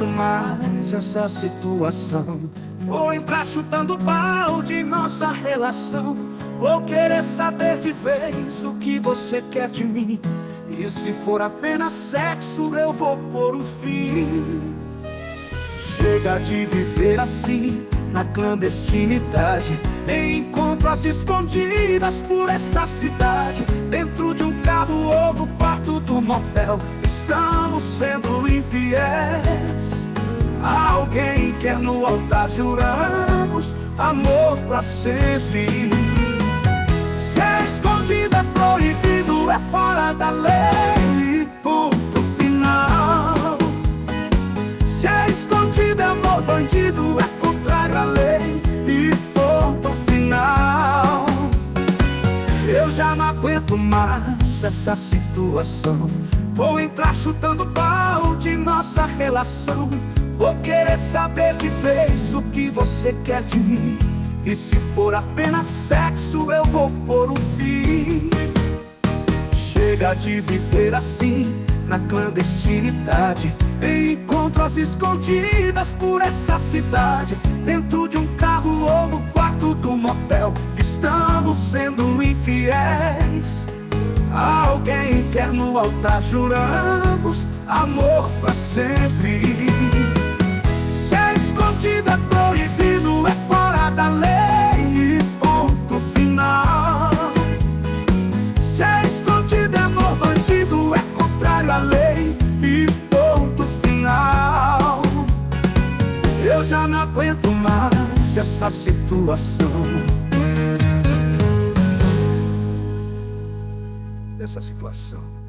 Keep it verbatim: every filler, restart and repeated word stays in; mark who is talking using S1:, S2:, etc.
S1: mais essa situação. Vou entrar chutando balde em nossa relação. Vou querer saber de vez o que você quer de mim. E se for apenas sexo, eu vou pôr o fim. Chega de viver assim, na clandestinidade, em encontros escondidas por essa cidade. Dentro de um carro ou no quarto do motel, estamos sendo infiéis a alguém que é no altar juramos amor pra sempre. Se é escondido é proibido, é fora da lei, ponto final. Se é escondido é amor bandido, é contrário à lei e ponto final. Eu já não aguento mais essa situação. Vou entrar chutando balde em nossa relação. Vou querer saber de vez o que você quer de mim. E se for apenas sexo, eu vou pôr um fim. Chega de viver assim, na clandestinidade, em encontros escondidas por essa cidade. Dentro de um carro ou no quarto do motel, estamos sendo infiéis a alguém que é no altar juramos amor pra sempre. Se é escondido é proibido, é fora da lei, ponto final. Se é escondido é amor bandido, é contrário à lei e ponto final. Eu já não aguento mais essa situação. Dessa situação